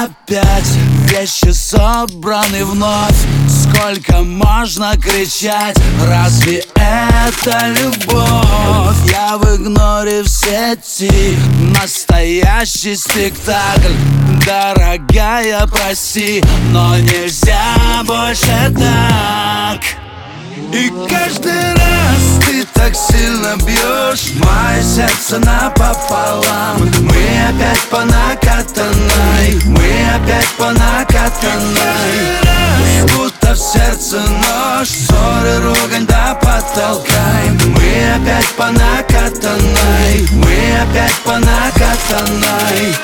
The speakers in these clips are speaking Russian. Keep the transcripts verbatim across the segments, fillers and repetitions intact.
Опять вещи собраны вновь. Сколько можно кричать? Разве это любовь? Я в игноре в сети. Настоящий спектакль. Дорогая, прости, но нельзя больше так. И каждый раз ты так сильно бьешь мое сердце напополам. Мы опять по накатанной, мы опять по накатанной. Будто в сердце нож, ссоры, ругань до потолка. Мы опять по накатанной, мы опять по накатанной.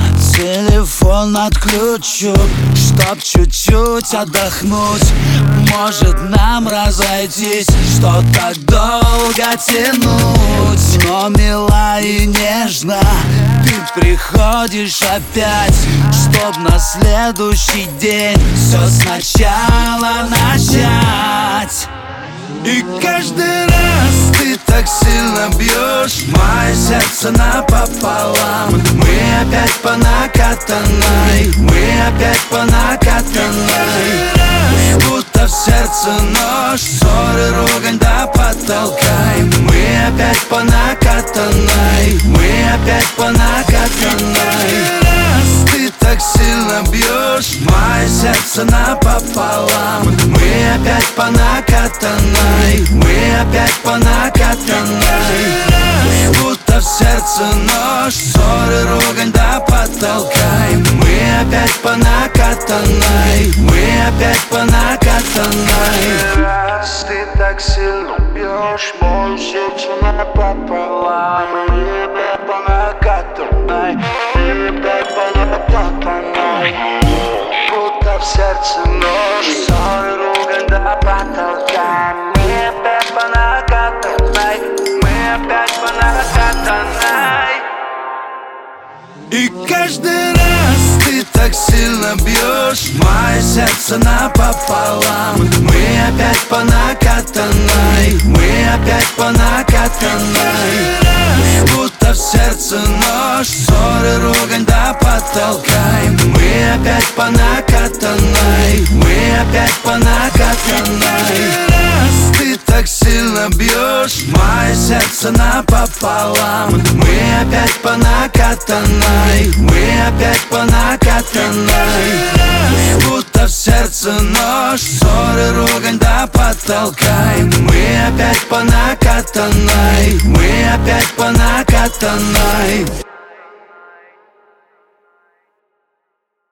Телефон отключу, чтоб чуть-чуть отдохнуть. Может нам разойтись, что так долго тянуть? Но мила и нежно ты приходишь опять, чтоб на следующий день все сначала начать. И каждый раз ты так сильно бьешь мое сердце напополам. Мы опять по накатанной, мы опять по накатанной. Будто в сердце нож, ссоры, ругань до потолка. Мы опять по накатанной, мы опять по накатанной. Ты так сильно бьешь мое сердце напополам. Мы опять по накатанной, мы опять по накатанной. Будто в сердце нож, ссоры, ругань до потолка. Мы опять по накатанной, мы опять по накатанной. Раз ты так сильно бьешь мое сердце напополам. Мы опять по накатанной, мы опять по накатанной. Будто в сердце нож, ссоры, ругань до потолка. Мы опять по накатанной, мы опять по накатанной. И каждый раз ты так сильно бьешь мое сердце напополам. Мы опять по накатанной, мы опять по накатанной. Будто в сердце нож, ссоры, ругань до потолка. Мы опять по накатанной, мы опять по накатанной. Ты так сильно бьешь мое сердце напополам. Мы опять по накатанной, мы опять по накатанной. Будто в сердце нож, ссоры, ругань до потолка. Мы опять по накатанной, мы опять по накатанной.